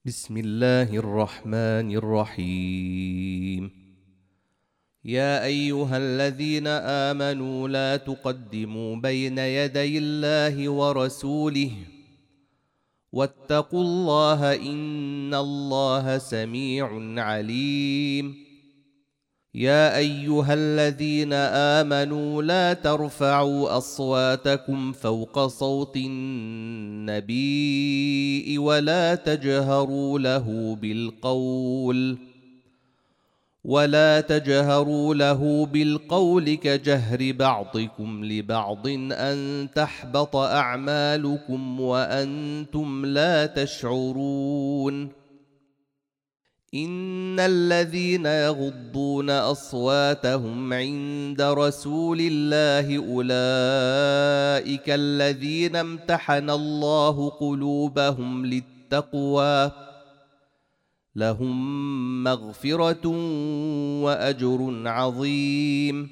بسم الله الرحمن الرحيم. يا أيها الذين آمنوا لا تقدموا بين يدي الله ورسوله واتقوا الله إن الله سميع عليم. يا أيها الذين آمنوا لا ترفعوا أصواتكم فوق صوت النبي ولا تجهروا له بالقول كجهر بعضكم لبعض أن تحبط أعمالكم وأنتم لا تشعرون. إن الذين يغضون أصواتهم عند رسول الله أولئك الذين امتحن الله قلوبهم للتقوى لهم مغفرة وأجر عظيم.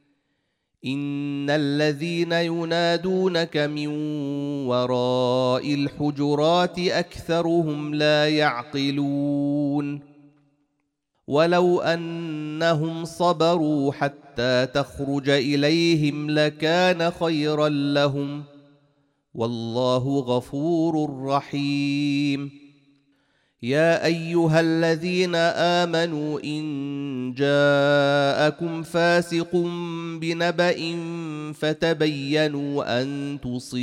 إن الذين ينادونك من وراء الحجرات أكثرهم لا يعقلون. ولو أنهم صبروا حتى تخرج إليهم لكان خيرا لهم والله غفور رحيم. يا أيها الذين آمنوا إن جاءكم فاسق بنبأ فتبينوا أن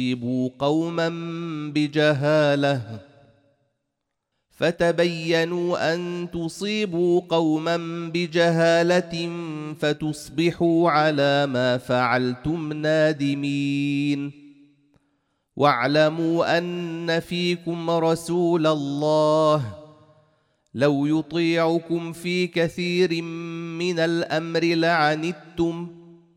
تصيبوا قوما بجهالة فتصبحوا على ما فعلتم نادمين. واعلموا أن فيكم رسول الله لو يطيعكم في كثير من الأمر لعنتم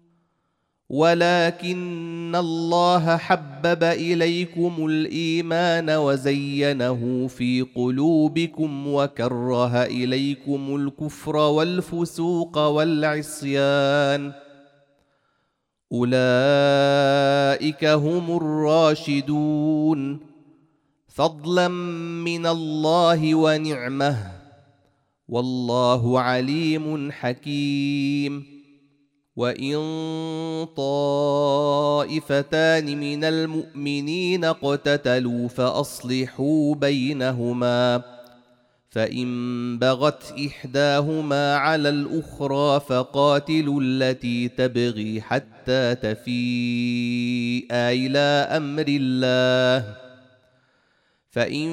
ولكن الله حبب إليكم الإيمان وزينه في قلوبكم وكره إليكم الكفر والفسوق والعصيان أولئك هم الراشدون فضلا من الله ونعمه والله عليم حكيم. وإن طائفتان من المؤمنين اقتتلوا فأصلحوا بينهما فإن بغت إحداهما على الأخرى فقاتلوا التي تبغي حتى تفيء إلى أمر الله فإن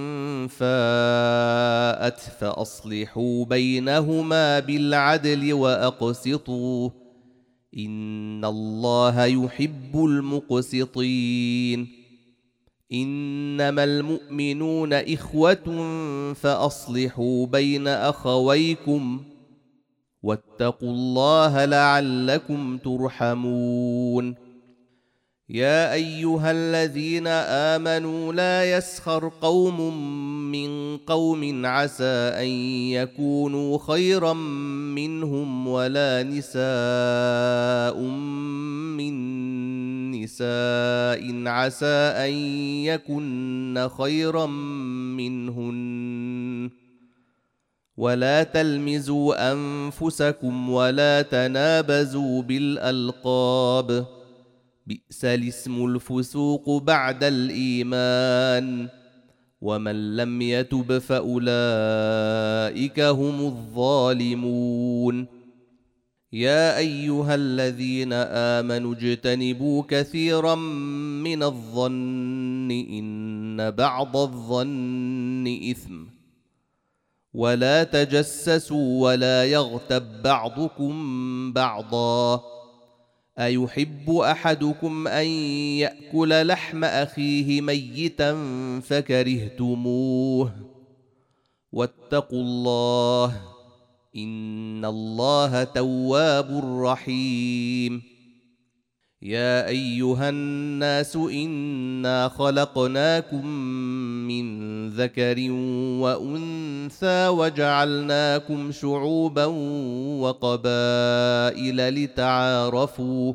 فاءت فأصلحوا بينهما بالعدل وأقسطوا إن الله يحب المقسطين. إنما المؤمنون إخوة فأصلحوا بين أخويكم واتقوا الله لعلكم ترحمون. يا أيها الذين آمنوا لا يسخر قوم من قوم عسى أن يكونوا خيرا منهم ولا نساء من نساء عسى أن يكن خيرا منهن ولا تلمزوا أنفسكم ولا تنابزوا بالألقاب بئس الاسم الفسوق بعد الإيمان ومن لم يتب فأولئك هم الظالمون. يا أيها الذين آمنوا اجتنبوا كثيرا من الظن إن بعض الظن إثم ولا تجسسوا ولا يغتب بعضكم بعضا أيحب أحدكم أن يأكل لحم أخيه ميتا فكرهتموه واتقوا الله إن الله تواب رحيم. يا أيها الناس إنا خلقناكم من ذكر وأنثى وجعلناكم شعوبا وقبائل لتعارفوا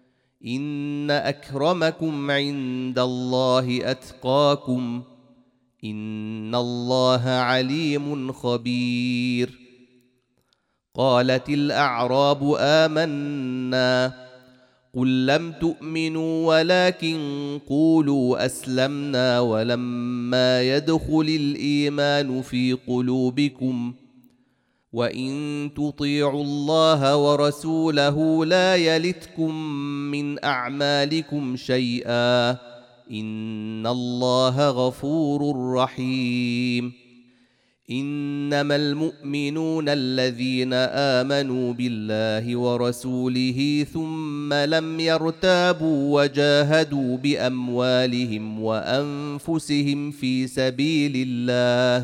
إن أكرمكم عند الله أتقاكم إن الله عليم خبير. قالت الأعراب آمنا قل لم تؤمنوا ولكن قولوا أسلمنا ولما يدخل الإيمان في قلوبكم وإن تطيعوا الله ورسوله لا يلتكم من أعمالكم شيئا إن الله غفور رحيم. إنما المؤمنون الذين آمنوا بالله ورسوله ثم لم يرتابوا وجاهدوا بأموالهم وأنفسهم في سبيل الله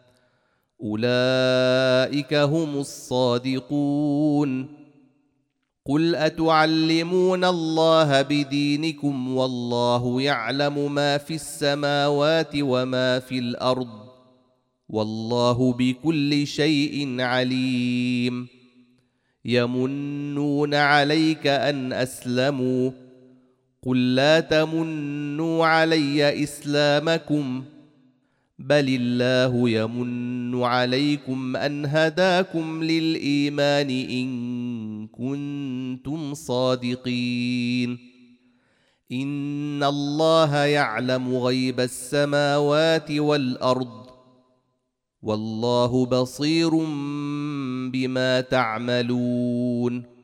أولئك هم الصادقون. قل أتعلمون الله بدينكم والله يعلم ما في السماوات وما في الأرض والله بكل شيء عليم. يمنون عليك أن أسلموا قل لا تمنوا علي إسلامكم بل الله يمن عليكم أن هداكم للإيمان إن كنتم صادقين. إن الله يعلم غيب السماوات والأرض والله بصير بما تعملون.